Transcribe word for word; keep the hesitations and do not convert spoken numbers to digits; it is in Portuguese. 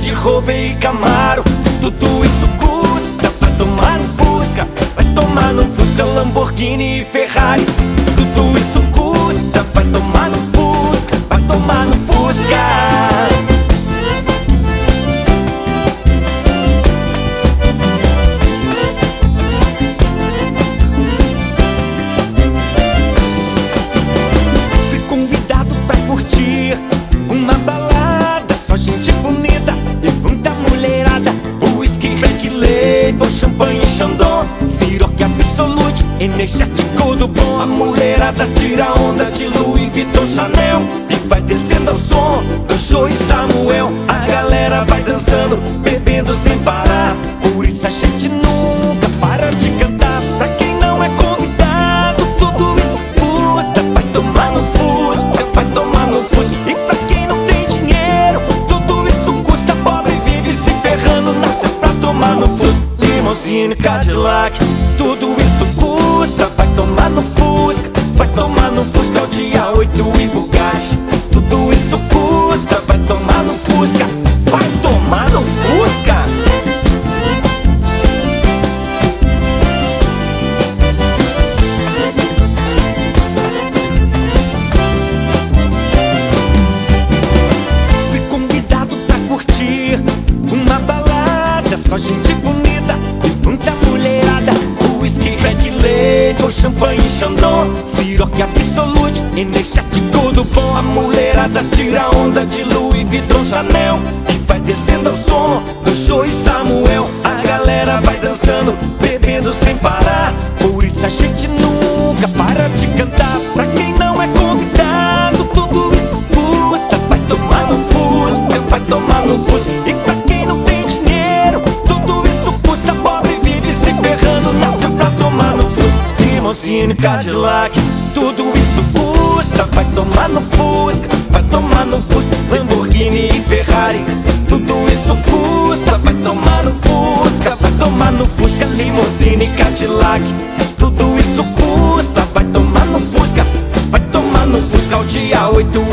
Land Rover e Camaro. Tudo isso custa, vai tomar no Fusca, vai tomar no Fusca, Lamborghini e Ferrari. Tudo isso custa, vai tomar no Fusca, vai tomar no Fusca. Fui convidado pra curtir uma balada, só gente bonita e muita mulherada. Whisky, Red Label, champanhe, Chandon, Ciroc Absolute, energético do bom. A mulherada tira onda de Louis Vuitton, Chanel e vai descendo ao som do Joe e Samuel. A galera vai dançando, bebendo sem parar, por isso a gente nunca para de cantar. Pra quem não é convidado, tudo isso custa, vai tomar no Fusca, vai tomar no Fusca. E pra quem não tem dinheiro, tudo isso custa. Pobre vive se ferrando, nasceu pra tomar no Fusca. Limousine, Cadillac, tudo isso custa, vai tomar no Fusca, vai tomar no Fusca. Audi A oito e Bugatti, tudo isso custa, vai tomar no Fusca, vai tomar no Fusca. Fui convidado pra curtir uma balada, só gente bonita e muita mulherada. Whisky, Red Label, champanhe, Chandon, Ciroc Absolute, energético do bom. A mulherada tira onda de Louis Vuitton, Chanel e vai descendo ao som do Joe e Samuel. A galera vai dançando, bebendo sem parar, por isso a gente nunca para de cantar. Pra quem não é convidado, tudo isso custa, vai tomar no Fusca, vai tomar no Fusca. E pra quem não tem dinheiro, tudo isso custa. Pobre vive se ferrando, nasceu pra tomar no Fusca. Limousine, Cadillac, tudo isso custa, vai tomar no Fusca, vai tomar no Fusca. Lamborghini e Ferrari, tudo isso custa, vai tomar no Fusca, vai tomar no Fusca. Limousine, Cadillac, tudo isso custa, vai tomar no Fusca, vai tomar no Fusca. Audi A oito